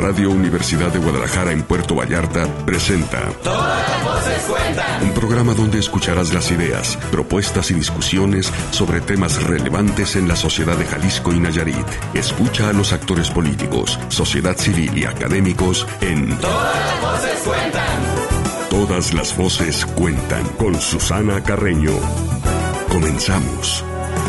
Radio Universidad de Guadalajara en Puerto Vallarta presenta Todas las voces cuentan. Un programa donde escucharás las ideas, propuestas y discusiones sobre temas relevantes en la sociedad de Jalisco y Nayarit. Escucha a los actores políticos, sociedad civil y académicos en Todas las voces cuentan. Todas las voces cuentan con Susana Carreño. Comenzamos.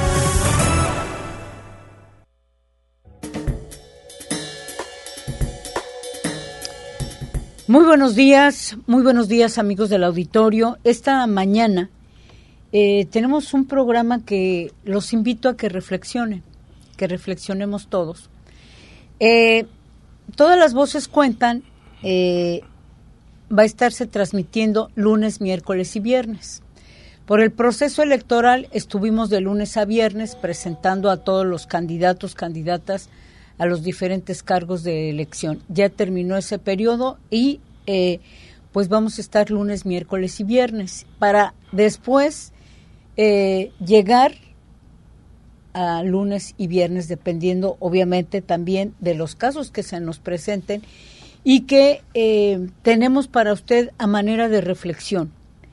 Muy buenos días amigos del auditorio. Esta mañana tenemos un programa que los invito a que reflexionen, que reflexionemos todos. Todas las voces cuentan, va a estarse transmitiendo lunes, miércoles y viernes. Por el proceso electoral estuvimos de lunes a viernes presentando a todos los candidatos, candidatas a los diferentes cargos de elección. Ya terminó ese periodo y pues vamos a estar lunes, miércoles y viernes para después llegar a lunes y viernes, dependiendo obviamente también de los casos que se nos presenten y que tenemos para usted a manera de reflexión.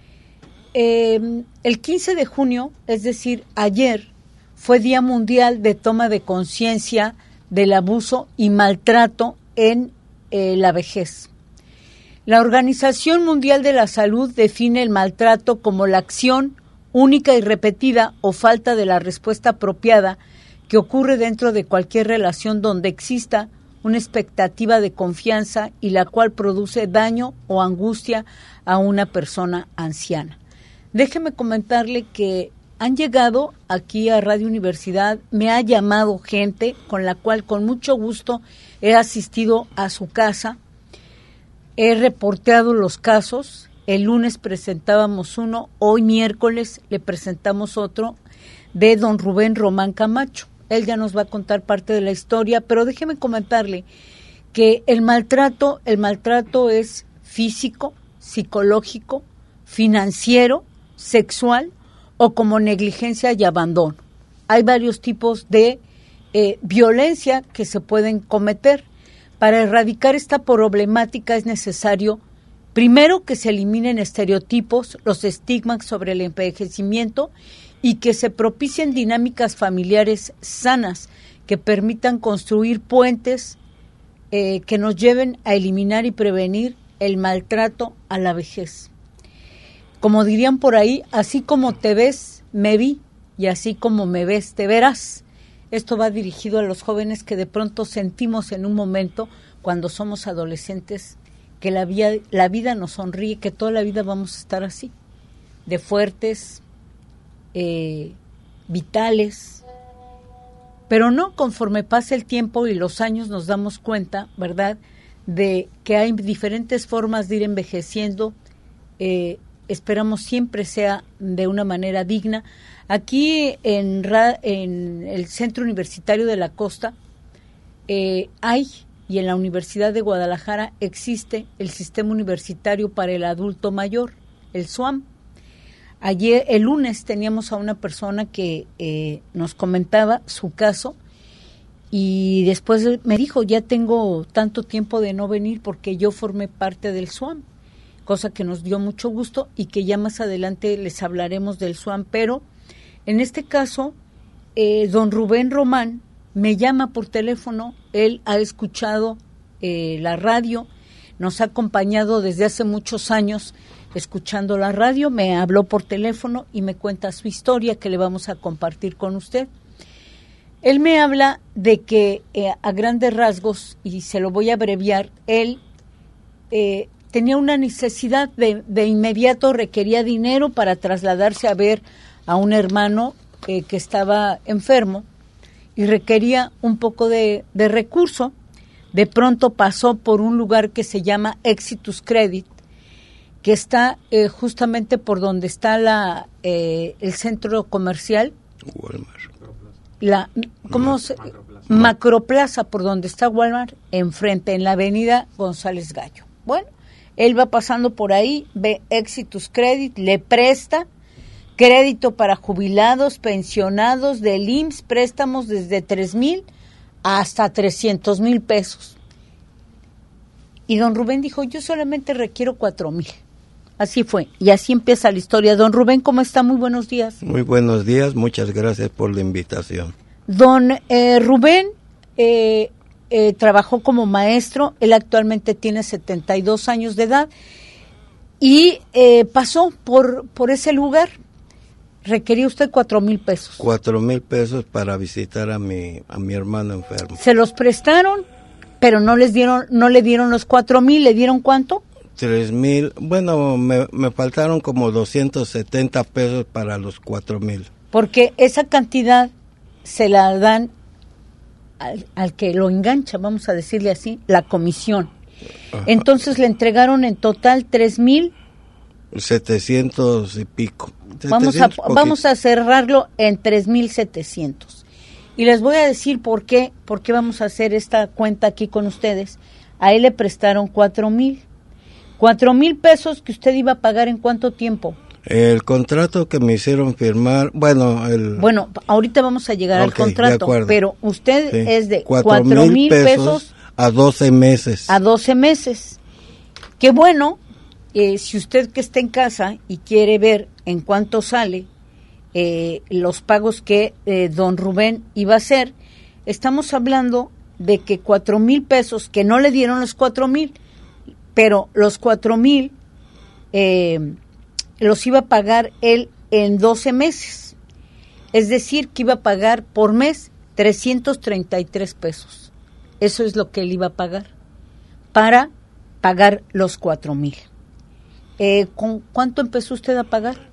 El 15 de junio, es decir, ayer, fue Día Mundial de Toma de Conciencia del Abuso y Maltrato en la Vejez. La Organización Mundial de la Salud define el maltrato como la acción única y repetida o falta de la respuesta apropiada que ocurre dentro de cualquier relación donde exista una expectativa de confianza y la cual produce daño o angustia a una persona anciana. Déjeme comentarle que han llegado aquí a Radio Universidad, me ha llamado gente con la cual con mucho gusto he asistido a su casa, he reporteado los casos, el lunes presentábamos uno, hoy miércoles le presentamos otro de don Rubén Román Camacho. Él ya nos va a contar parte de la historia, pero déjeme comentarle que el maltrato es físico, psicológico, financiero, sexual o como negligencia y abandono. Hay varios tipos de violencia que se pueden cometer. Para erradicar esta problemática es necesario, primero, que se eliminen estereotipos, los estigmas sobre el envejecimiento y que se propicien dinámicas familiares sanas que permitan construir puentes que nos lleven a eliminar y prevenir el maltrato a la vejez. Como dirían por ahí, así como te ves, me vi, y así como me ves, te verás. Esto va dirigido a los jóvenes que de pronto sentimos en un momento, cuando somos adolescentes, que la vida nos sonríe, que toda la vida vamos a estar así, de fuertes, vitales. Pero no, conforme pasa el tiempo y los años nos damos cuenta, ¿verdad?, de que hay diferentes formas de ir envejeciendo. Esperamos siempre sea de una manera digna. Aquí en el Centro Universitario de la Costa y en la Universidad de Guadalajara existe el Sistema Universitario para el Adulto Mayor, el SUAM. Ayer, el lunes, teníamos a una persona que nos comentaba su caso y después me dijo, ya tengo tanto tiempo de no venir porque yo formé parte del SUAM, cosa que nos dio mucho gusto y que ya más adelante les hablaremos del SUAM, pero en este caso, don Rubén Román me llama por teléfono, él ha escuchado la radio, nos ha acompañado desde hace muchos años escuchando la radio, me habló por teléfono y me cuenta su historia que le vamos a compartir con usted. Él me habla de que a grandes rasgos, y se lo voy a abreviar, él tenía una necesidad de inmediato, requería dinero para trasladarse a ver a un hermano que estaba enfermo y requería un poco de recurso. De pronto pasó por un lugar que se llama Exitus Credit, que está justamente por donde está el centro comercial. Walmart. Macroplaza, por donde está Walmart, enfrente, en la avenida González Gallo. Bueno, él va pasando por ahí, ve Exitus Credit, le presta crédito para jubilados, pensionados, del IMSS, préstamos desde 3,000 hasta 300,000 pesos. Y don Rubén dijo, yo solamente requiero 4,000. Así fue, y así empieza la historia. Don Rubén, ¿cómo está? Muy buenos días. Muy buenos días, muchas gracias por la invitación. Don Rubén trabajó como maestro, él actualmente tiene 72 años de edad, y pasó por ese lugar. Requería usted 4,000 pesos. 4,000 pesos para visitar a mi hermano enfermo. Se los prestaron, pero no le dieron los 4,000, ¿le dieron cuánto? 3,000, bueno, me faltaron como 270 pesos para los 4,000. Porque esa cantidad se la dan al que lo engancha, vamos a decirle así, la comisión. Ajá. Entonces le entregaron en total 3,700 y pico. Vamos a cerrarlo en 3,700. Y les voy a decir por qué vamos a hacer esta cuenta aquí con ustedes. A él le prestaron 4,000. 4,000 pesos que usted iba a pagar ¿en cuánto tiempo? El contrato que me hicieron firmar, bueno, ahorita vamos a llegar al contrato, pero usted es de 4,000 pesos a 12 meses. A 12 meses. Qué bueno, si usted que está en casa y quiere ver en cuánto sale los pagos que don Rubén iba a hacer, estamos hablando de que 4,000 pesos, que no le dieron los 4,000, pero los 4,000 los iba a pagar él en 12 meses. Es decir, que iba a pagar por mes 333 pesos. Eso es lo que él iba a pagar para pagar los 4,000. ¿Con cuánto empezó usted a pagar?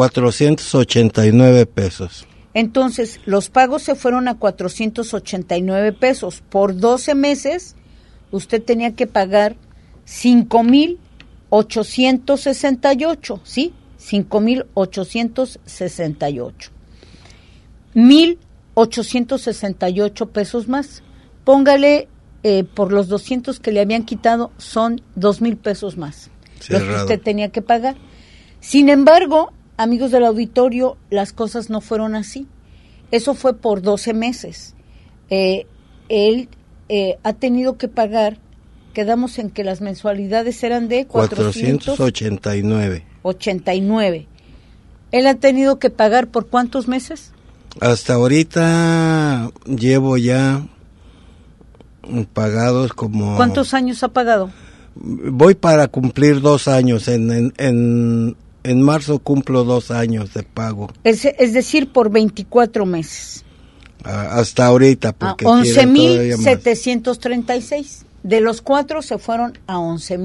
489 pesos. Entonces, los pagos se fueron a 489 pesos. Por 12 meses, usted tenía que pagar 5,868, ¿sí? 5,868. 1,868 pesos más. Póngale por los 200 que le habían quitado, son 2,000 pesos más. Cerrado. Lo que usted tenía que pagar. Sin embargo, amigos del auditorio, las cosas no fueron así. Eso fue por 12 meses. Él ha tenido que pagar. Quedamos en que las mensualidades eran de 489. 89. ¿Él ha tenido que pagar por cuántos meses? Hasta ahorita llevo ya pagados como... ¿Cuántos años ha pagado? Voy para cumplir 2 años. En marzo cumplo 2 años de pago. Es decir, por 24 meses. Hasta ahorita, porque 11,736. De los 4 se fueron a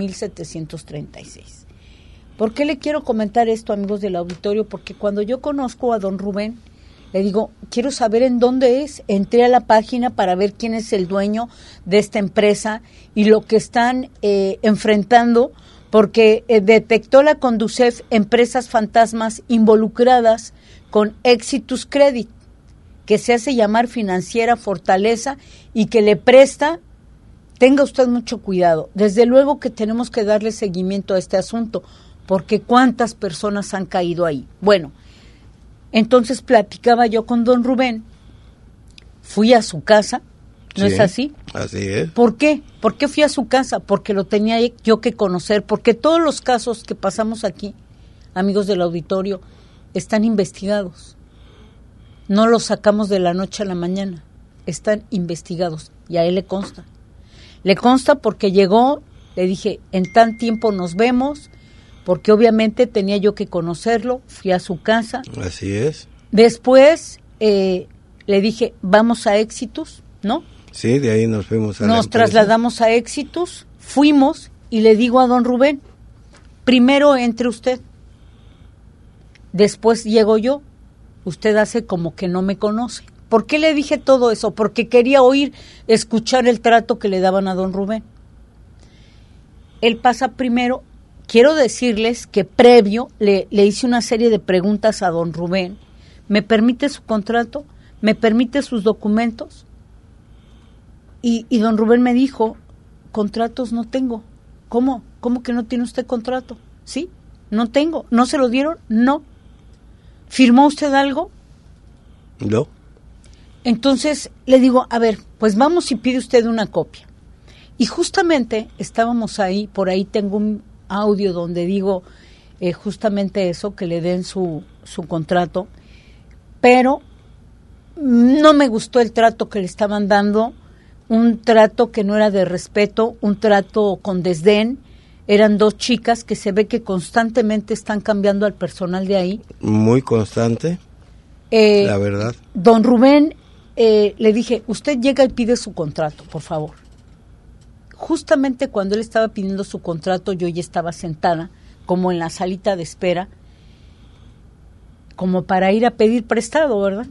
11,736. ¿Por qué le quiero comentar esto, amigos del auditorio? Porque cuando yo conozco a don Rubén, le digo, quiero saber en dónde es. Entré a la página para ver quién es el dueño de esta empresa y lo que están enfrentando, porque detectó la Conducef empresas fantasmas involucradas con Exitus Credit, que se hace llamar Financiera Fortaleza y que le presta. Tenga usted mucho cuidado. Desde luego que tenemos que darle seguimiento a este asunto, porque cuántas personas han caído ahí. Bueno, entonces platicaba yo con don Rubén, fui a su casa, ¿no es así? Así es. ¿Por qué? ¿Por qué fui a su casa? Porque lo tenía yo que conocer, porque todos los casos que pasamos aquí, amigos del auditorio, están investigados. No los sacamos de la noche a la mañana, están investigados y a él le consta. Le consta porque llegó, le dije, en tan tiempo nos vemos, porque obviamente tenía yo que conocerlo, fui a su casa. Así es. Después le dije, vamos a Éxitos, ¿no? Sí, de ahí nos fuimos a Nos trasladamos a Éxitos, fuimos y le digo a don Rubén, primero entre usted, después llego yo, usted hace como que no me conoce. ¿Por qué le dije todo eso? Porque quería escuchar el trato que le daban a don Rubén. Él pasa primero. Quiero decirles que previo le hice una serie de preguntas a don Rubén. ¿Me permite su contrato? ¿Me permite sus documentos? Y don Rubén me dijo, contratos no tengo. ¿Cómo? ¿Cómo que no tiene usted contrato? Sí, no tengo. ¿No se lo dieron? No. ¿Firmó usted algo? No. Entonces le digo, a ver, pues vamos y pide usted una copia. Y justamente estábamos ahí, por ahí tengo un audio donde digo justamente eso, que le den su contrato, pero no me gustó el trato que le estaban dando, un trato que no era de respeto, un trato con desdén. Eran 2 chicas que se ve que constantemente están cambiando al personal de ahí. Muy constante, la verdad. Don Rubén, le dije, usted llega y pide su contrato, por favor. Justamente cuando él estaba pidiendo su contrato, yo ya estaba sentada, como en la salita de espera, como para ir a pedir prestado, ¿verdad?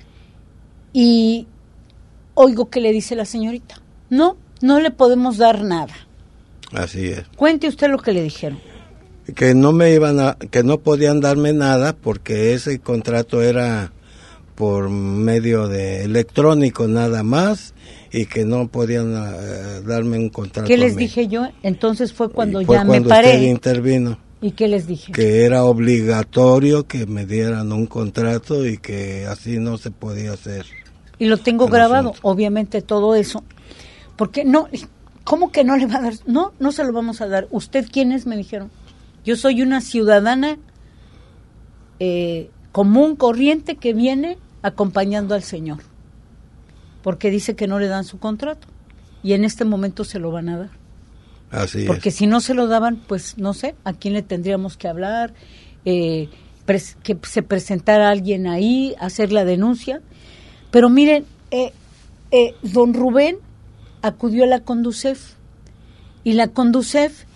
Y oigo que le dice la señorita, no le podemos dar nada. Así es. Cuente usted lo que le dijeron. Que no podían darme nada porque ese contrato era por medio de electrónico nada más y que no podían darme un contrato. ¿Qué les dije yo? Entonces fue cuando y fue ya cuando me paré. Usted intervino. ¿Y qué les dije? Que era obligatorio que me dieran un contrato y que así no se podía hacer. Y lo tengo grabado, obviamente, todo eso. Porque no, ¿cómo que no le va a dar? No se lo vamos a dar. ¿Usted quién es? Me dijeron. Yo soy una ciudadana común, corriente, que viene acompañando al señor. Porque dice que no le dan su contrato. Y en este momento se lo van a dar. Así porque es. Si no se lo daban, pues no sé, ¿a quién le tendríamos que hablar? Que se presentara alguien ahí, hacer la denuncia. Pero miren, don Rubén acudió a la Conducef y la Conducef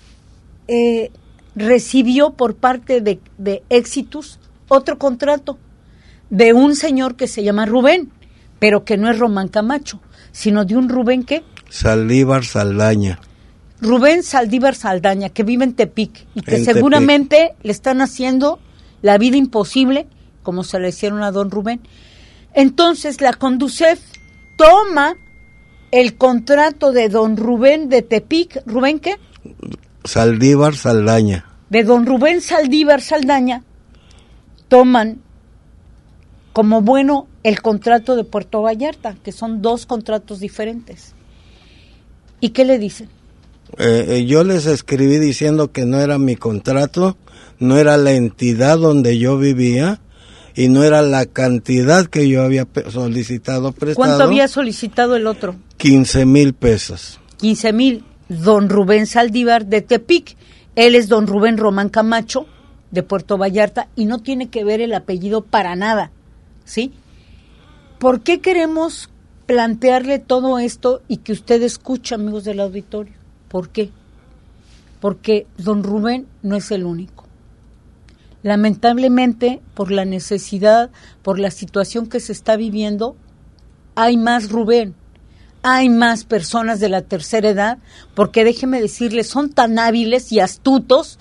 recibió por parte de Éxitus otro contrato de un señor que se llama Rubén, pero que no es Román Camacho, sino de un Rubén ¿qué? Saldívar Saldaña. Rubén Saldívar Saldaña, que vive en Tepic y que seguramente le están haciendo la vida imposible, como se le hicieron a don Rubén. Entonces la Conducef toma el contrato de don Rubén de Tepic. ¿Rubén qué? Saldívar Saldaña. De don Rubén Saldívar Saldaña toman como bueno el contrato de Puerto Vallarta, que son 2 contratos diferentes. ¿Y qué le dicen? Yo les escribí diciendo que no era mi contrato, no era la entidad donde yo vivía y no era la cantidad que yo había solicitado prestado. ¿Cuánto había solicitado el otro? 15,000 pesos. 15,000. Don Rubén Saldívar de Tepic, él es don Rubén Román Camacho de Puerto Vallarta y no tiene que ver el apellido para nada, ¿sí? ¿Por qué queremos plantearle todo esto y que usted escuche, amigos del auditorio? ¿Por qué? Porque don Rubén no es el único. Lamentablemente, por la necesidad, por la situación que se está viviendo, hay más Rubén, hay más personas de la tercera edad, porque déjeme decirles, son tan hábiles y astutos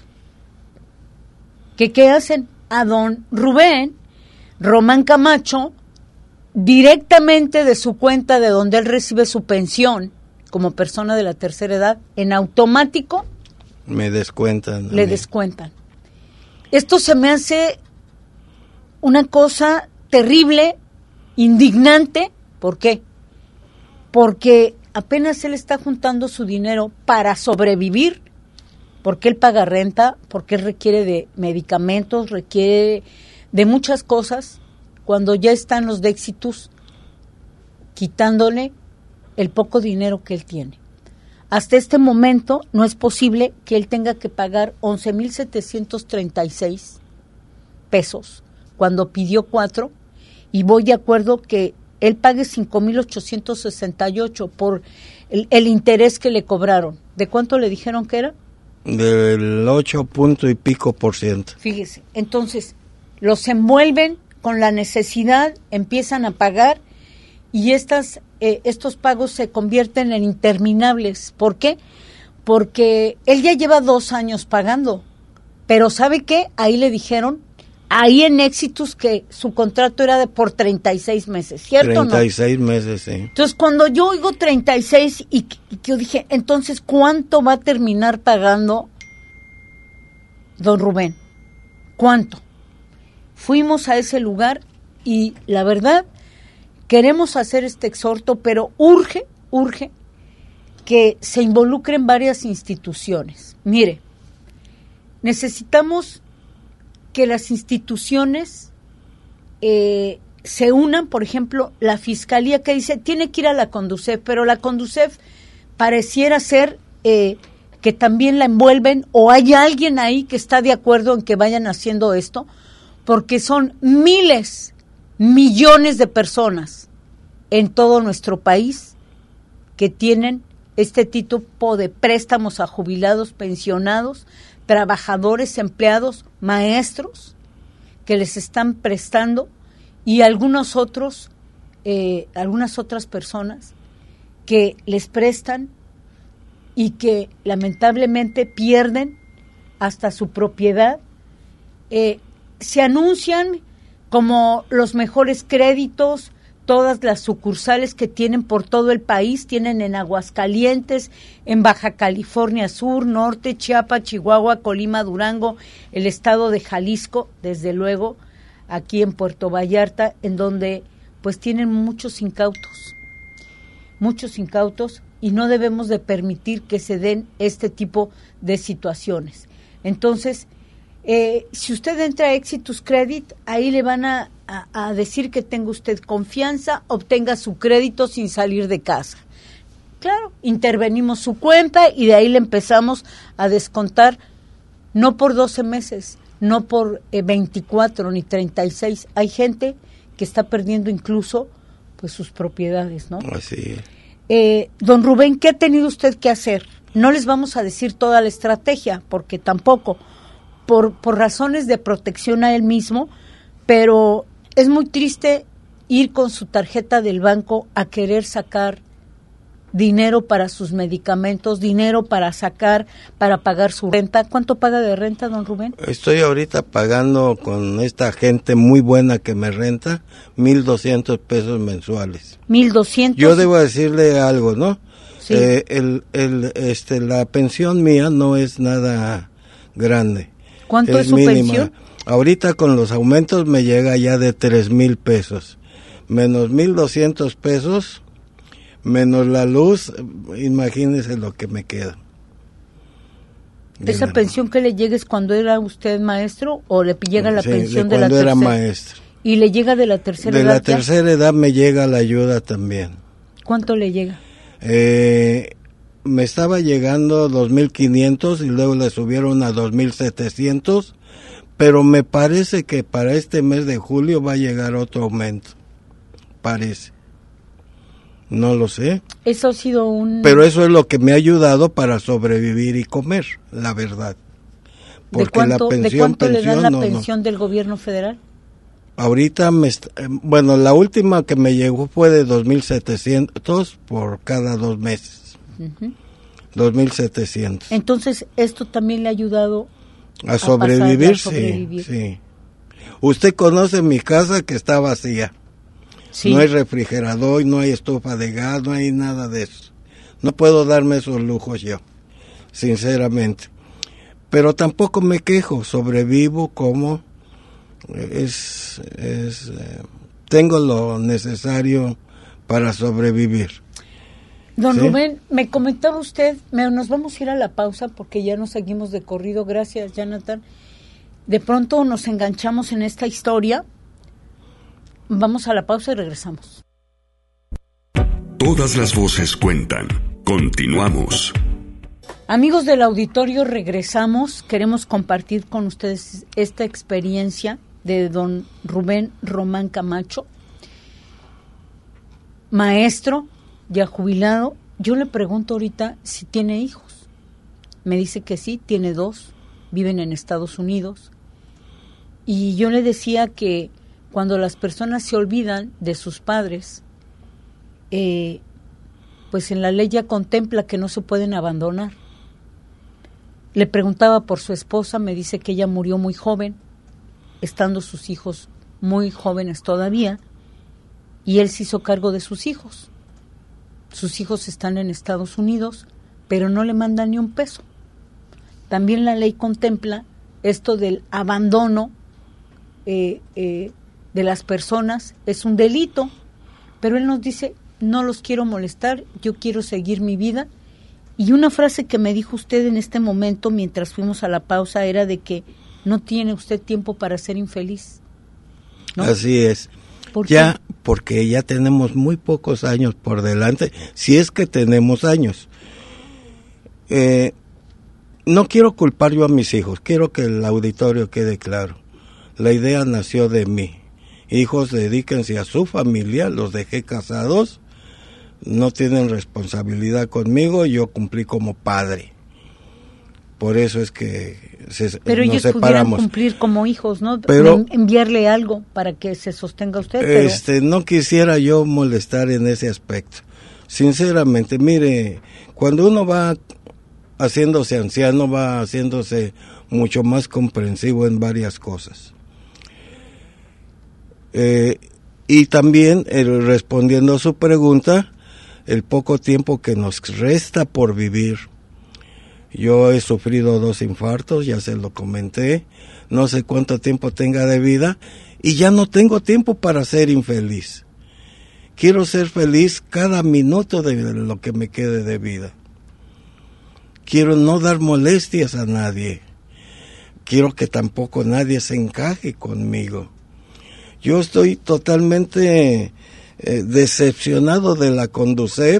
que ¿qué hacen? A don Rubén Román Camacho, directamente de su cuenta de donde él recibe su pensión como persona de la tercera edad, en automático me descuentan. Le descuentan. Esto se me hace una cosa terrible, indignante. ¿Por qué? Porque apenas él está juntando su dinero para sobrevivir, porque él paga renta, porque él requiere de medicamentos, requiere de muchas cosas, cuando ya están los de Éxitus quitándole el poco dinero que él tiene. Hasta este momento no es posible que él tenga que pagar 11,736 pesos cuando pidió 4, y voy de acuerdo que él pague 5,868 por el interés que le cobraron. ¿De cuánto le dijeron que era? Del 8 punto y pico %. Fíjese, entonces los envuelven con la necesidad, empiezan a pagar y estos pagos se convierten en interminables. ¿Por qué? Porque él ya lleva 2 años pagando, pero ¿sabe qué? Ahí le dijeron, ahí en Éxitus, que su contrato era de por 36 meses, ¿cierto? 36 meses, sí. Entonces, cuando yo oigo 36 y yo dije, entonces, ¿cuánto va a terminar pagando don Rubén? ¿Cuánto? Fuimos a ese lugar y la verdad, queremos hacer este exhorto, pero urge que se involucren varias instituciones. Mire, necesitamos que las instituciones se unan. Por ejemplo, la Fiscalía, que dice tiene que ir a la Conducef, pero la Conducef pareciera ser que también la envuelven, o hay alguien ahí que está de acuerdo en que vayan haciendo esto, porque son miles, millones de personas en todo nuestro país que tienen este tipo de préstamos a jubilados, pensionados, trabajadores, empleados, maestros, que les están prestando, y algunas otras personas que les prestan y que lamentablemente pierden hasta su propiedad. Se anuncian como los mejores créditos, todas las sucursales que tienen por todo el país, tienen en Aguascalientes, en Baja California Sur, Norte, Chiapas, Chihuahua, Colima, Durango, el estado de Jalisco, desde luego, aquí en Puerto Vallarta, en donde pues tienen muchos incautos, y no debemos de permitir que se den este tipo de situaciones. Entonces, si usted entra a Exitus Credit, ahí le van a decir que tenga usted confianza, obtenga su crédito sin salir de casa. Claro, intervenimos su cuenta y de ahí le empezamos a descontar, no por 12 meses, no por 24 ni 36. Hay gente que está perdiendo incluso pues sus propiedades, ¿no? Así es. Don Rubén, ¿qué ha tenido usted que hacer? No les vamos a decir toda la estrategia, porque tampoco, por razones de protección a él mismo, pero es muy triste ir con su tarjeta del banco a querer sacar dinero para sus medicamentos, dinero para pagar su renta. ¿Cuánto paga de renta, don Rubén? Estoy ahorita pagando con esta gente muy buena que me renta 1,200 pesos mensuales. 1,200. Yo debo decirle algo, ¿no? Sí. La pensión mía no es nada grande. ¿Cuánto es su mínima. pensión? Ahorita con los aumentos me llega ya de 3,000 pesos, menos 1,200 pesos, menos la luz, imagínese lo que me queda. ¿Esa pensión que le llega es cuando era usted maestro o le llega la pensión de la tercera? Cuando era maestro. ¿Y le llega de la tercera edad? De la tercera edad me llega la ayuda también. ¿Cuánto le llega? Me estaba llegando 2,500 y luego le subieron a 2,700, pero me parece que para este mes de julio va a llegar otro aumento. Parece. No lo sé. Eso ha sido Pero eso es lo que me ha ayudado para sobrevivir y comer, la verdad. Porque ¿De cuánto le dan la pensión del gobierno federal? Ahorita la última que me llegó fue de 2,700 por cada 2 meses. 2,700. Entonces, esto también le ha ayudado a sobrevivir, sí. Usted conoce mi casa que está vacía. Sí. No hay refrigerador, no hay estufa de gas, no hay nada de eso. No puedo darme esos lujos yo, sinceramente. Pero tampoco me quejo, sobrevivo como tengo lo necesario para sobrevivir. Don ¿Sí? Rubén, me comentaba usted, nos vamos a ir a la pausa porque ya nos seguimos de corrido, gracias Jonathan. De pronto nos enganchamos en esta historia. Vamos a la pausa y regresamos. Todas las voces cuentan. Continuamos. Amigos del auditorio, regresamos. Queremos compartir con ustedes esta experiencia de don Rubén Román Camacho, maestro, ya jubilado. Yo le pregunto ahorita si tiene hijos. Me dice que sí, tiene 2, viven en Estados Unidos. Y yo le decía que cuando las personas se olvidan de sus padres, pues en la ley ya contempla que no se pueden abandonar. Le preguntaba por su esposa, me dice que ella murió muy joven, estando sus hijos muy jóvenes todavía, y él se hizo cargo de sus hijos. Sus hijos están en Estados Unidos, pero no le mandan ni un peso. También la ley contempla esto del abandono de las personas, es un delito, pero él nos dice, no los quiero molestar, yo quiero seguir mi vida Y una frase que me dijo usted en este momento mientras fuimos a la pausa era de que no tiene usted tiempo para ser infeliz, ¿no? Así es. Ya, porque ya tenemos muy pocos años por delante, si es que tenemos años. No quiero culpar yo a mis hijos, quiero que el auditorio quede claro. La idea nació de mí. Hijos, dedíquense a su familia, los dejé casados, no tienen responsabilidad conmigo, yo cumplí como padre. Por eso es que pero nos ellos separamos. pudieran cumplir como hijos, ¿no? Pero enviarle algo para que se sostenga usted. Pero no quisiera yo molestar en ese aspecto. Sinceramente, mire, cuando uno va haciéndose anciano, va haciéndose mucho más comprensivo en varias cosas. Y también, respondiendo a su pregunta, el poco tiempo que nos resta por vivir. Yo he sufrido 2 infartos, ya se lo comenté, no sé cuánto tiempo tenga de vida y ya no tengo tiempo para ser infeliz. Quiero ser feliz cada minuto de lo que me quede de vida. Quiero no dar molestias a nadie. Quiero que tampoco nadie se encaje conmigo. Yo estoy totalmente decepcionado de la Conducef,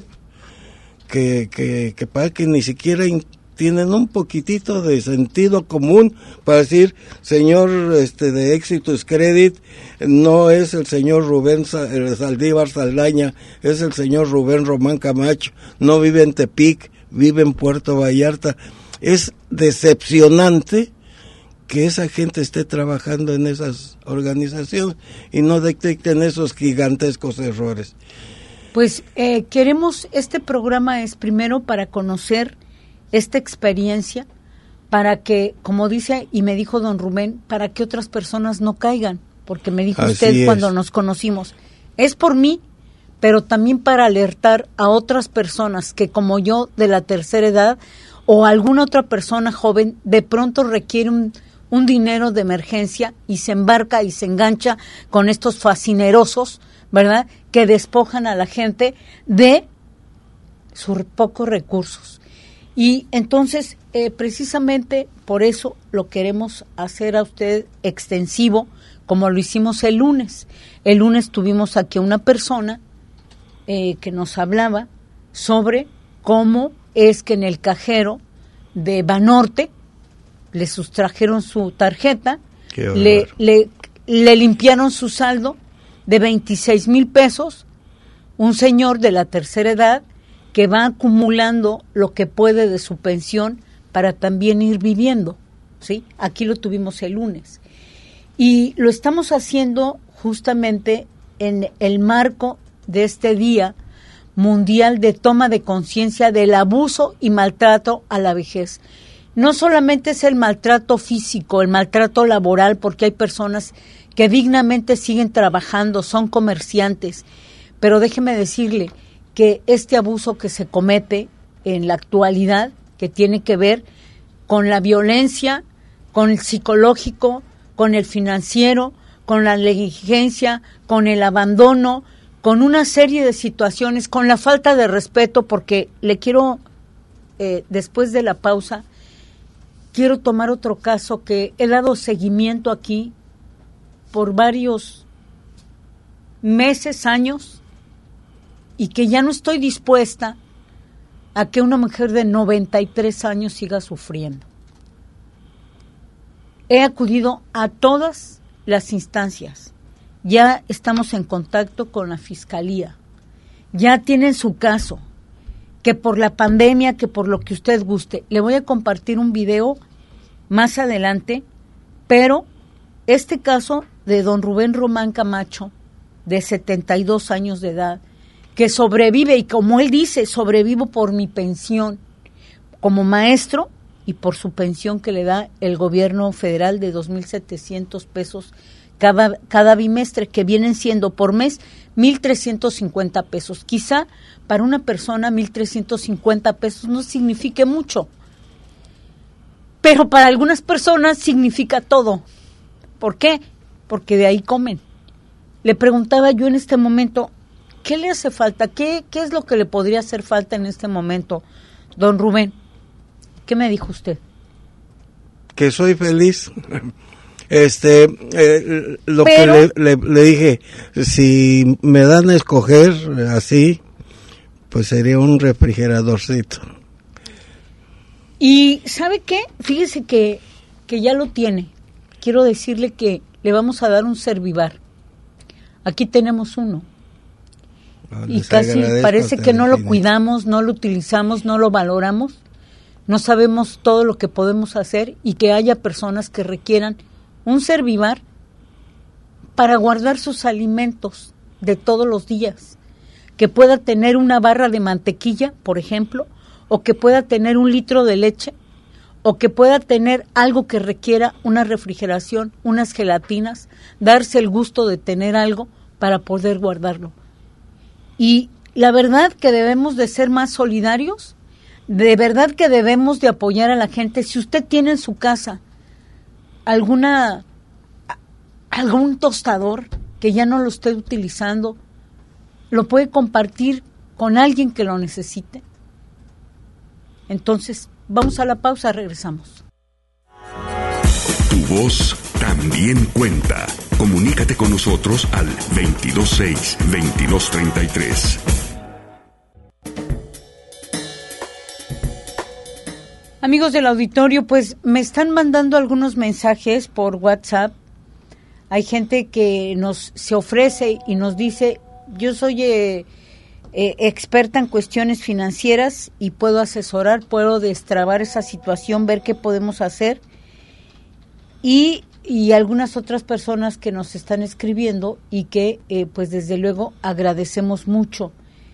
que para que ni siquiera tienen un poquitito de sentido común para decir, señor de Éxitos Credit, no es el señor Rubén Saldívar Saldaña, es el señor Rubén Román Camacho, no vive en Tepic, vive en Puerto Vallarta. Es decepcionante que esa gente esté trabajando en esas organizaciones y no detecten esos gigantescos errores. Pues este programa es primero para conocer esta experiencia, para que, como dice y me dijo don Rubén, para que otras personas no caigan, porque me dijo usted cuando nos conocimos, es por mí, pero también para alertar a otras personas que como yo de la tercera edad o alguna otra persona joven de pronto requiere un dinero de emergencia y se embarca y se engancha con estos fascinerosos, ¿verdad?, que despojan a la gente de sus pocos recursos. Y entonces, precisamente por eso lo queremos hacer a usted extensivo, como lo hicimos el lunes. El lunes tuvimos aquí a una persona que nos hablaba sobre cómo es que en el cajero de Banorte le sustrajeron su tarjeta, le limpiaron su saldo de 26,000 pesos, un señor de la tercera edad que va acumulando lo que puede de su pensión para también ir viviendo, ¿sí? Aquí lo tuvimos el lunes. Y lo estamos haciendo justamente en el marco de este Día Mundial de Toma de Conciencia del Abuso y Maltrato a la Vejez. No solamente es el maltrato físico, el maltrato laboral, porque hay personas que dignamente siguen trabajando, son comerciantes, pero déjeme decirle que este abuso que se comete en la actualidad, que tiene que ver con la violencia, con el psicológico, con el financiero, con la negligencia, con el abandono, con una serie de situaciones, con la falta de respeto, porque le quiero, después de la pausa, quiero tomar otro caso que he dado seguimiento aquí por varios meses, años, y que ya no estoy dispuesta a que una mujer de 93 años siga sufriendo. He acudido a todas las instancias. Ya estamos en contacto con la Fiscalía. Ya tienen su caso. Que por la pandemia, que por lo que usted guste. Le voy a compartir un video más adelante, pero este caso de don Rubén Román Camacho, de 72 años de edad, que sobrevive, y como él dice, sobrevivo por mi pensión como maestro y por su pensión que le da el gobierno federal de 2,700 pesos cada bimestre, que vienen siendo por mes 1,350 pesos. Quizá para una persona 1,350 pesos no signifique mucho, pero para algunas personas significa todo. ¿Por qué? Porque de ahí comen. Le preguntaba yo en este momento, ¿qué le hace falta? ¿Qué es lo que le podría hacer falta en este momento, Don Rubén, ¿qué me dijo usted? Que soy feliz. Lo que le dije, si me dan a escoger así, pues sería un refrigeradorcito. Y ¿sabe qué? Fíjese que ya lo tiene. Quiero decirle que le vamos a dar un Servivar. Aquí tenemos uno. Y casi parece que no lo cuidamos, no lo utilizamos, no lo valoramos. No sabemos todo lo que podemos hacer y que haya personas que requieran un Servivar para guardar sus alimentos de todos los días. Que pueda tener una barra de mantequilla, por ejemplo, o que pueda tener un litro de leche, o que pueda tener algo que requiera una refrigeración, unas gelatinas, darse el gusto de tener algo para poder guardarlo. Y la verdad que debemos de ser más solidarios, de verdad que debemos de apoyar a la gente. Si usted tiene en su casa algún tostador que ya no lo esté utilizando, lo puede compartir con alguien que lo necesite. Entonces, vamos a la pausa, regresamos. Tu voz también cuenta. Comunícate con nosotros al 226-2233. Amigos del auditorio, pues me están mandando algunos mensajes por WhatsApp. Hay gente que se ofrece y nos dice, yo soy experta en cuestiones financieras y puedo asesorar, puedo destrabar esa situación, ver qué podemos hacer. Y algunas otras personas que nos están escribiendo y que pues desde luego agradecemos mucho.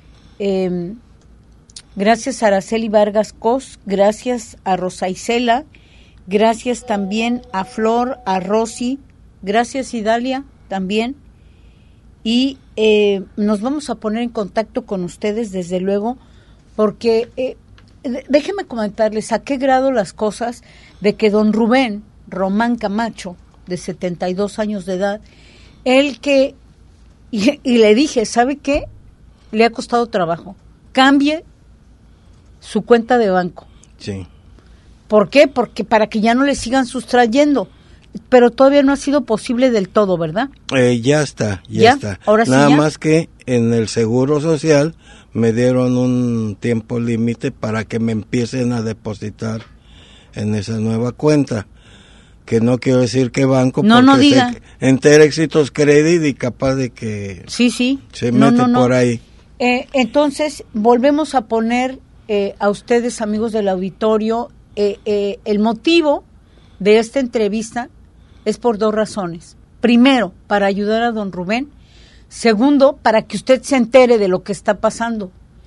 Gracias a Araceli Vargas Cos, gracias a Rosa Isela, gracias también a Flor, a Rosy, gracias Idalia también. Y nos vamos a poner en contacto con ustedes desde luego, porque déjenme comentarles a qué grado las cosas de que don Rubén Román Camacho, de 72 años de edad, él que, y le dije, ¿sabe qué? Le ha costado trabajo. Cambie su cuenta de banco. Sí. ¿Por qué? Porque para que ya no le sigan sustrayendo. Pero todavía no ha sido posible del todo, ¿verdad? Ya está. Ahora sí, nada más que en el Seguro Social me dieron un tiempo límite para que me empiecen a depositar en esa nueva cuenta. Que no quiero decir qué banco, no, porque no diga. Entera Éxitos Credit y capaz de que se mete por ahí. Entonces, volvemos a poner a ustedes, amigos del auditorio, el motivo de esta entrevista es por dos razones. Primero, para ayudar a don Rubén. Segundo, para que usted se entere de lo que está pasando.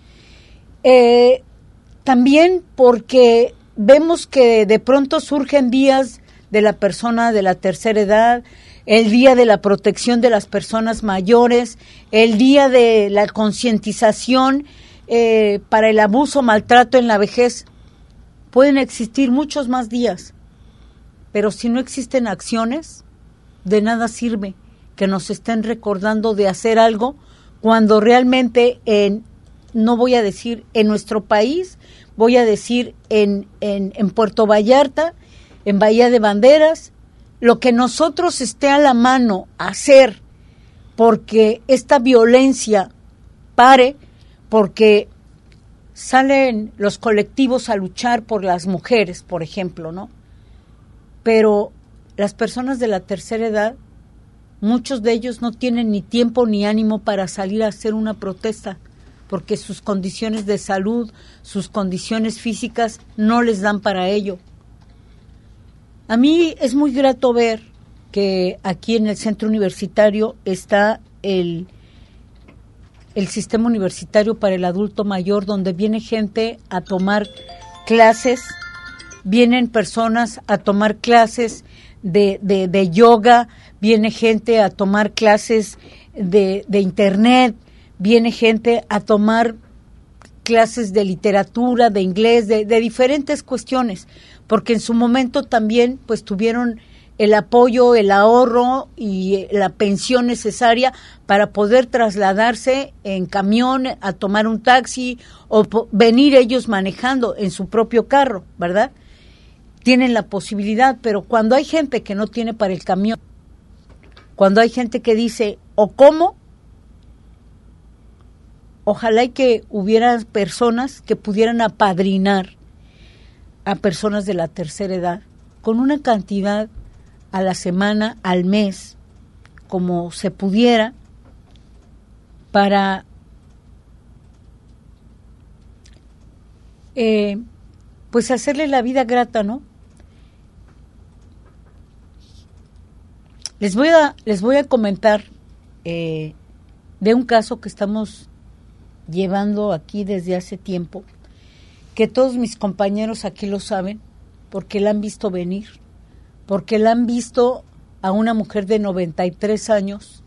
También porque vemos que de pronto surgen días de la persona de la tercera edad, el día de la protección de las personas mayores, el día de la concientización para el abuso, maltrato en la vejez. Pueden existir muchos más días, pero si no existen acciones, de nada sirve que nos estén recordando de hacer algo cuando realmente no voy a decir en nuestro país, voy a decir en Puerto Vallarta, en Bahía de Banderas, lo que nosotros esté a la mano hacer porque esta violencia pare, porque salen los colectivos a luchar por las mujeres, por ejemplo, ¿no? Pero las personas de la tercera edad, muchos de ellos no tienen ni tiempo ni ánimo para salir a hacer una protesta, porque sus condiciones de salud, sus condiciones físicas no les dan para ello. A mí es muy grato ver que aquí en el centro universitario está el sistema universitario para el adulto mayor, donde viene gente a tomar clases, vienen personas a tomar clases de yoga, viene gente a tomar clases de internet, viene gente a tomar clases de literatura, de inglés, de diferentes cuestiones, porque en su momento también pues tuvieron el apoyo, el ahorro y la pensión necesaria para poder trasladarse en camión, a tomar un taxi o venir ellos manejando en su propio carro, ¿verdad? Tienen la posibilidad, pero cuando hay gente que no tiene para el camión, cuando hay gente que dice, ¿o cómo? Ojalá y que hubiera personas que pudieran apadrinar a personas de la tercera edad con una cantidad a la semana, al mes, como se pudiera, para pues hacerle la vida grata, ¿no? Les voy a comentar de un caso que estamos llevando aquí desde hace tiempo, que todos mis compañeros aquí lo saben, porque la han visto venir, porque la han visto a una mujer de 93 años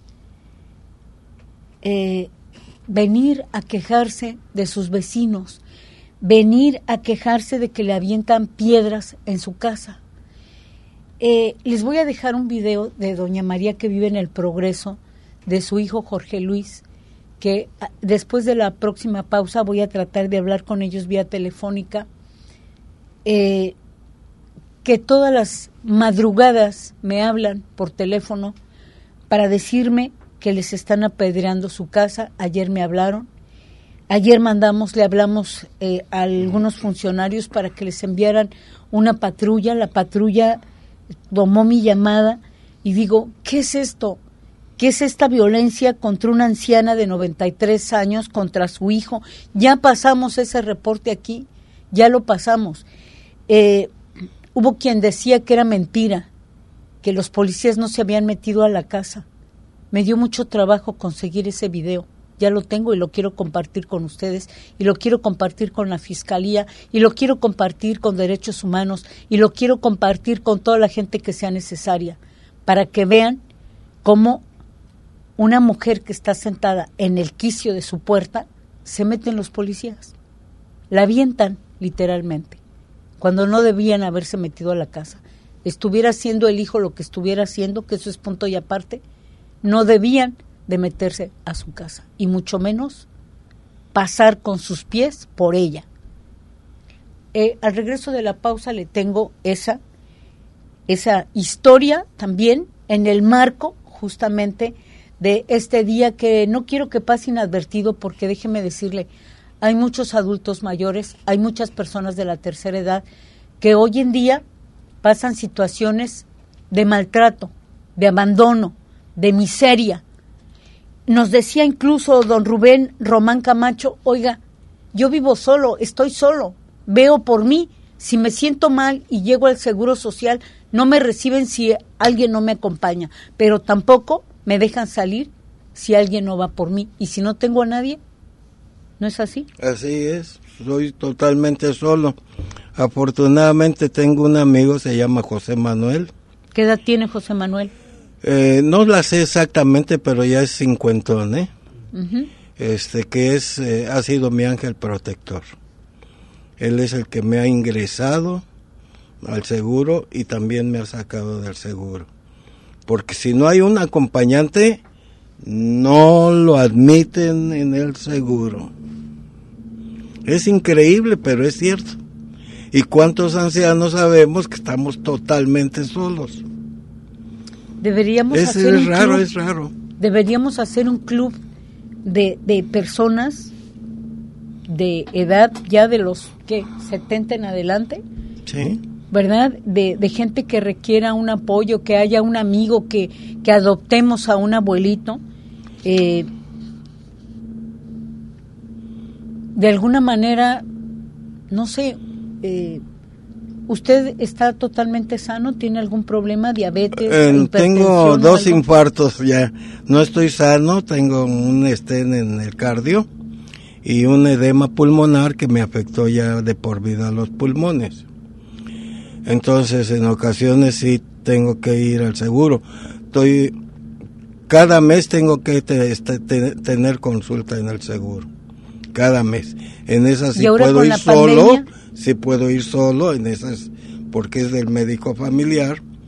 venir a quejarse de sus vecinos, venir a quejarse de que le avientan piedras en su casa. Les voy a dejar un video de doña María, que vive en el Progreso, de su hijo Jorge Luis, que después de la próxima pausa voy a tratar de hablar con ellos vía telefónica, que todas las madrugadas me hablan por teléfono para decirme que les están apedreando su casa. Ayer me hablaron, ayer le hablamos a algunos funcionarios para que les enviaran una patrulla. La patrulla tomó mi llamada y digo, ¿qué es esto? ¿Qué es esta violencia contra una anciana de 93 años, contra su hijo? Ya pasamos ese reporte aquí, ya lo pasamos. Hubo quien decía que era mentira, que los policías no se habían metido a la casa. Me dio mucho trabajo conseguir ese video. Ya lo tengo y lo quiero compartir con ustedes, y lo quiero compartir con la Fiscalía, y lo quiero compartir con Derechos Humanos, y lo quiero compartir con toda la gente que sea necesaria, para que vean cómo una mujer que está sentada en el quicio de su puerta, se meten los policías. La avientan, literalmente, cuando no debían haberse metido a la casa. Estuviera haciendo el hijo lo que estuviera haciendo, que eso es punto y aparte, no debían de meterse a su casa, y mucho menos pasar con sus pies por ella. Al regreso de la pausa le tengo esa historia también en el marco justamente de este día, que no quiero que pase inadvertido, porque déjeme decirle, hay muchos adultos mayores, hay muchas personas de la tercera edad que hoy en día pasan situaciones de maltrato, de abandono, de miseria. Nos decía incluso don Rubén Román Camacho, oiga, yo vivo solo, estoy solo, veo por mí, si me siento mal y llego al Seguro Social, no me reciben si alguien no me acompaña, pero tampoco me dejan salir si alguien no va por mí, y si no tengo a nadie, ¿no es así? Así es, soy totalmente solo. Afortunadamente tengo un amigo, se llama José Manuel. ¿Qué edad tiene José Manuel? No la sé exactamente, pero ya es cincuentón, Uh-huh. Que ha sido mi ángel protector. Él es el que me ha ingresado al seguro y también me ha sacado del seguro. Porque si no hay un acompañante, no lo admiten en el seguro. Es increíble, pero es cierto. ¿Y cuántos ancianos sabemos que estamos totalmente solos? Es raro. Deberíamos hacer un club de personas de edad ya de los 70 en adelante. Sí. ¿Verdad? De gente que requiera un apoyo, que haya un amigo, que adoptemos a un abuelito. De alguna manera, no sé, ¿usted está totalmente sano? ¿Tiene algún problema? ¿Diabetes? Tengo 2 infartos ya. No estoy sano, tengo un estén en el cardio y un edema pulmonar que me afectó ya de por vida los pulmones. Entonces, en ocasiones sí tengo que ir al seguro. Cada mes tengo que tener consulta en el seguro. Cada mes. En esas sí puedo ir solo. Sí puedo ir solo en esas, porque es del médico familiar.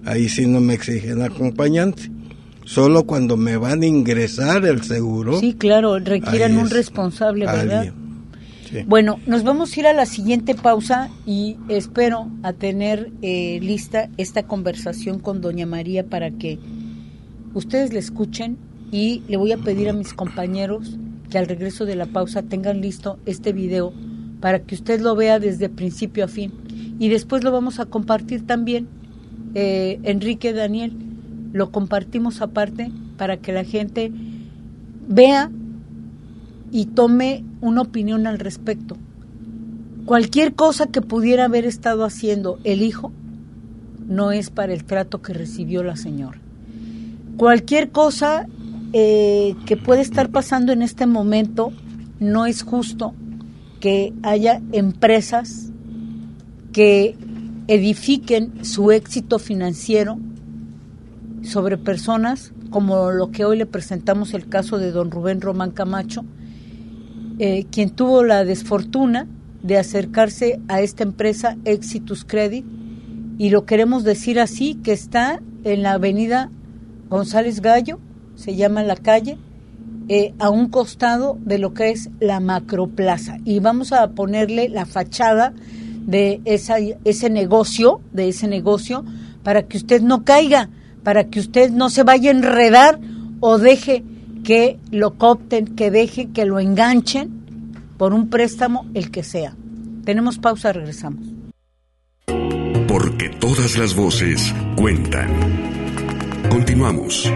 ahí sí no me exigen acompañante. Solo cuando me van a ingresar el seguro. Sí, claro, requieran un responsable, ¿verdad? Sí. Bueno, nos vamos a ir a la siguiente pausa y espero a tener lista esta conversación con doña María para que ustedes la escuchen, y le voy a pedir a mis compañeros que al regreso de la pausa tengan listo este video para que usted lo vea desde principio a fin, y después lo vamos a compartir también. Enrique, Daniel, lo compartimos aparte para que la gente vea y tome una opinión al respecto. Cualquier cosa que pudiera haber estado haciendo el hijo no es para el trato que recibió la señora. Cualquier cosa que puede estar pasando en este momento, no es justo que haya empresas que edifiquen su éxito financiero sobre personas como lo que hoy le presentamos, el caso de don Rubén Román Camacho, quien tuvo la desfortuna de acercarse a esta empresa Exitus Credit, y lo queremos decir así, que está en la avenida González Gallo, se llama la calle, a un costado de lo que es la Macroplaza, y vamos a ponerle la fachada de ese negocio, para que usted no caiga, para que usted no se vaya a enredar o deje que lo coopten, que deje que lo enganchen por un préstamo, el que sea. Tenemos pausa, regresamos. Porque todas las voces cuentan. Continuamos.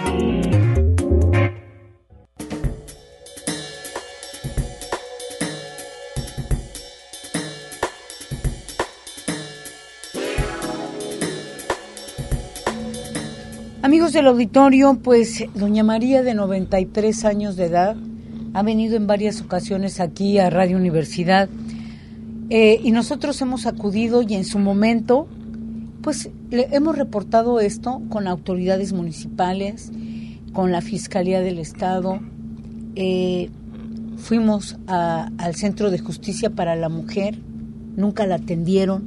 Amigos del auditorio, pues doña María, de 93 años de edad, ha venido en varias ocasiones aquí a Radio Universidad, y nosotros hemos acudido, y en su momento pues le hemos reportado esto con autoridades municipales, con la Fiscalía del Estado. Fuimos al Centro de Justicia para la Mujer, nunca la atendieron.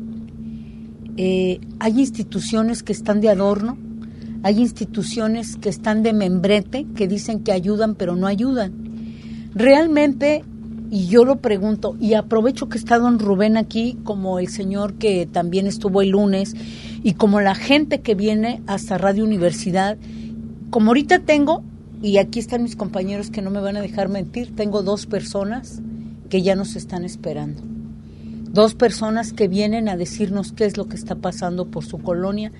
Hay instituciones que están de adorno, hay instituciones que están de membrete, que dicen que ayudan, pero no ayudan. Realmente, y yo lo pregunto, y aprovecho que está don Rubén aquí, como el señor que también estuvo el lunes, y como la gente que viene hasta Radio Universidad, como ahorita tengo, y aquí están mis compañeros que no me van a dejar mentir, tengo 2 personas que ya nos están esperando. 2 personas que vienen a decirnos qué es lo que está pasando por su colonia,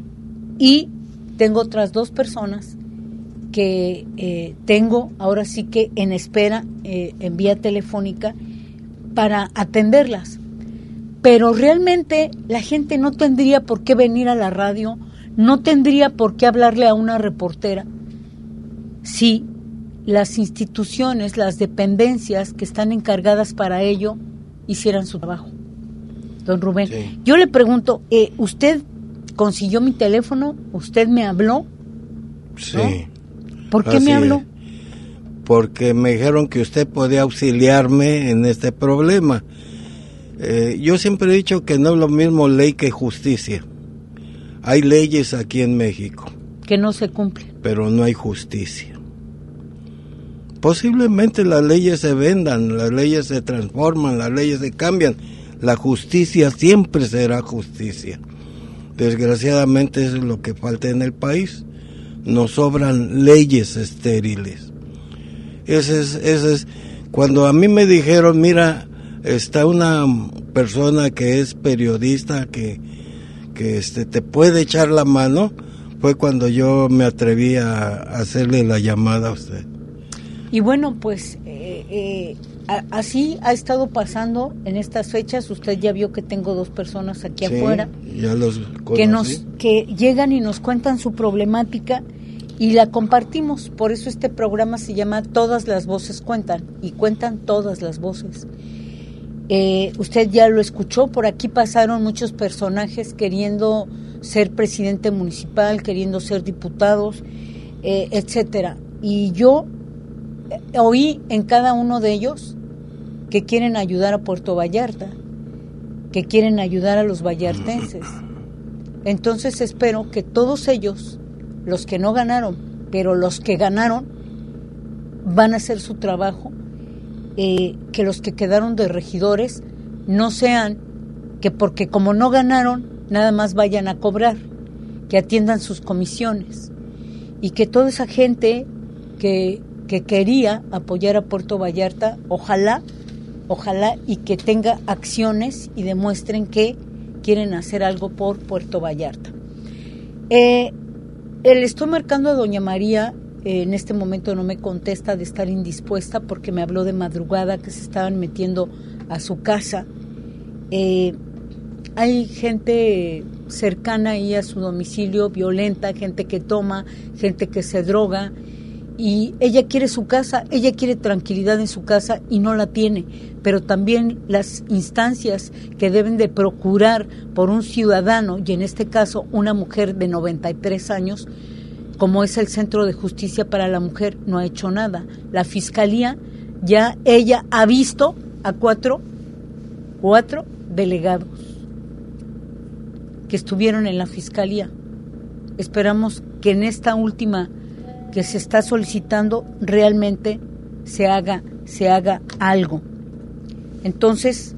y tengo otras 2 personas que tengo ahora sí que en espera, en vía telefónica, para atenderlas. Pero realmente la gente no tendría por qué venir a la radio, no tendría por qué hablarle a una reportera, si las instituciones, las dependencias que están encargadas para ello, hicieran su trabajo. Don Rubén, sí. Yo le pregunto, ¿usted consiguió mi teléfono? ¿Usted me habló? Sí. ¿No? ¿Por qué me habló? Porque me dijeron que usted podía auxiliarme en este problema. Yo siempre he dicho que no es lo mismo ley que justicia. Hay leyes aquí en México que no se cumplen, pero no hay justicia. Posiblemente las leyes se vendan, las leyes se transforman, las leyes se cambian. La justicia siempre será justicia. Desgraciadamente eso es lo que falta en el país. Nos sobran leyes estériles. Ese es cuando a mí me dijeron, mira, está una persona que es periodista que te puede echar la mano, fue cuando yo me atreví a hacerle la llamada a usted. Y bueno, pues así ha estado pasando en estas fechas. Usted ya vio que tengo 2 personas aquí afuera, ya los conocí, que llegan y nos cuentan su problemática y la compartimos. Por eso este programa se llama Todas las Voces Cuentan, y cuentan todas las voces. Usted ya lo escuchó, por aquí pasaron muchos personajes queriendo ser presidente municipal, queriendo ser diputados, etcétera. Y yo oí en cada uno de ellos que quieren ayudar a Puerto Vallarta, que quieren ayudar a los vallartenses, Entonces espero que todos ellos, los que no ganaron, pero los que ganaron, van a hacer su trabajo, que los que quedaron de regidores no sean que porque como no ganaron, nada más vayan a cobrar, que atiendan sus comisiones, y que toda esa gente que quería apoyar a Puerto Vallarta, ojalá y que tenga acciones y demuestren que quieren hacer algo por Puerto Vallarta. Le estoy marcando a doña María, en este momento no me contesta, de estar indispuesta porque me habló de madrugada que se estaban metiendo a su casa. Hay gente cercana ahí a su domicilio, violenta, gente que toma, gente que se droga, y ella quiere su casa, ella quiere tranquilidad en su casa y no la tiene, pero también las instancias que deben de procurar por un ciudadano, y en este caso una mujer de 93 años, como es el Centro de Justicia para la Mujer, no ha hecho nada. La Fiscalía, ya ella ha visto a cuatro delegados que estuvieron en la Fiscalía. Esperamos que en esta última que se está solicitando realmente se haga algo. Entonces,